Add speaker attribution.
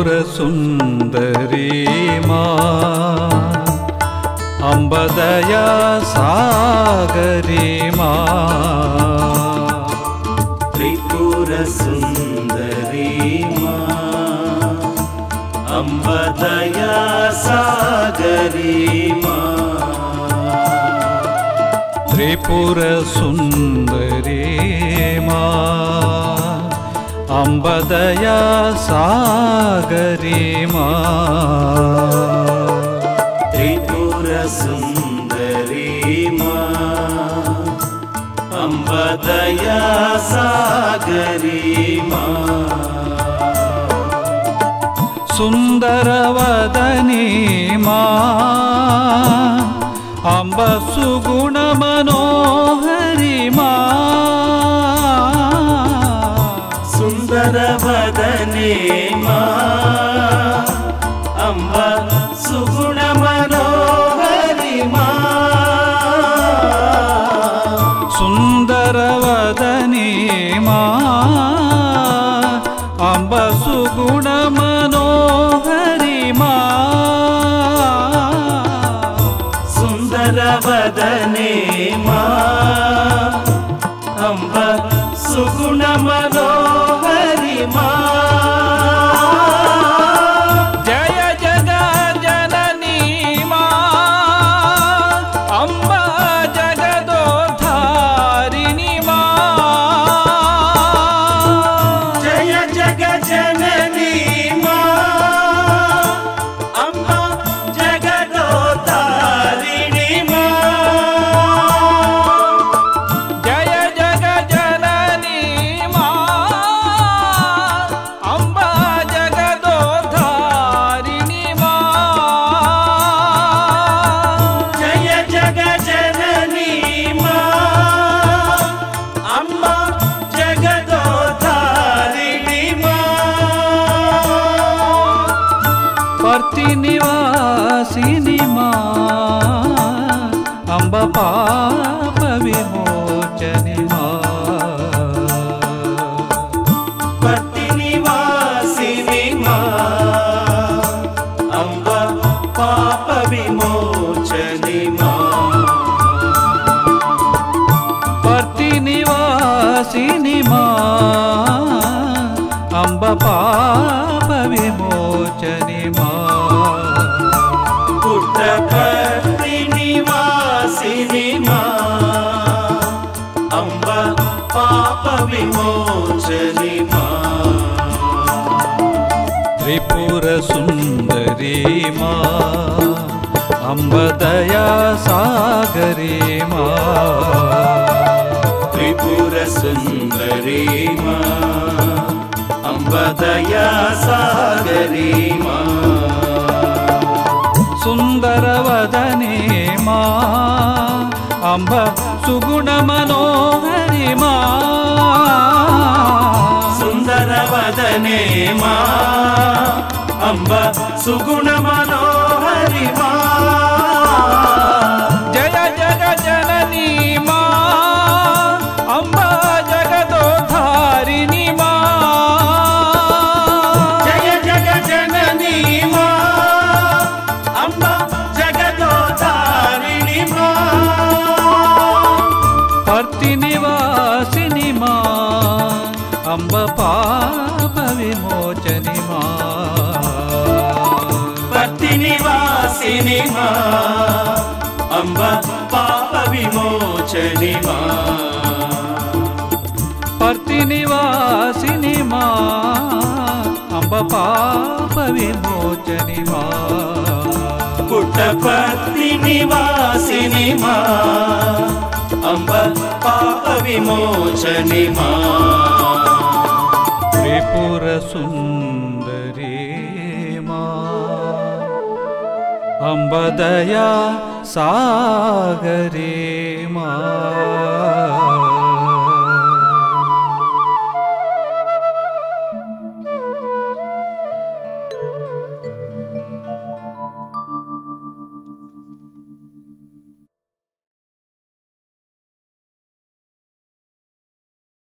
Speaker 1: त्रिपुरसुन्दरी मा अम्बदया सागरी मा
Speaker 2: त्रिपुरसुन्दरी मा अम्बदया सागरी मा
Speaker 1: त्रिपुरसुन्दरी मा अम्बदया सागरी मा
Speaker 2: त्रिपुरसुन्दरी मा अम्बदया सागरी मा
Speaker 1: सुन्दरवदनी मा अम्ब सुगुणमनोहरी मा
Speaker 2: सुन्दरवदनी मा अम्ब सुगुणमनोहरी मा
Speaker 1: सुन्दरवदनी मा अम्ब सुगुणमनोहरी मा
Speaker 2: सुन्दरवदनी मा अम्ब सुगुणमनोहरी मा
Speaker 1: जय जगज्जननी मा अम्ब जगदोद्धारिणी मा
Speaker 2: जय जगज्जननी मा अम्ब जगदोद्धारिणी मा
Speaker 1: जय जगज्जननी मा अम्ब जगदोद्धारिणी मा
Speaker 2: जय जगज्जननी मा अम्ब जगदोद्धारिणी मा
Speaker 1: पर्तिनिवासिनी मा अम्ब पाप विमोचनी मा
Speaker 2: पर्तिनिवासिनी मा अम्ब पाप विमोचनी मा
Speaker 1: पर्तिनिवासिनी मा अम्ब पाप विमोचनी मा
Speaker 2: पुट्टपर्तिनिवासिनी मा अम्ब पाप विमोचनी मा
Speaker 1: त्रिपुरसुन्दरी मा अम्बदया सागरी मा
Speaker 2: त्रिपुरसुन्दरी मा अम्बदया सागरी मा
Speaker 1: सुन्दरवदनी मा अम्ब सुगुणमनोहरी मा
Speaker 2: सुन्दरवदने मा अम्ब सुगुणमनोहरी मा
Speaker 1: जय जगज्जननी मा अम्ब जगदोद्धारिणी मा
Speaker 2: जय जगज्जननी मा अम्ब जगदोद्धारिणी मा
Speaker 1: पर्तिनिवासिनी मा अम्ब पाप विमोचनी मा
Speaker 2: पर्तिनिवासिनी मा अम्ब पाप विमोचनी मा
Speaker 1: पर्तिनिवासिनी मा अम्ब पाप विमोचनी मा
Speaker 2: पुट्टपर्तिनिवासिनी मा अम्ब पाप विमोचनी मा
Speaker 1: त्रिपुरसुन्दरी मा अम्बदया सागरी मा।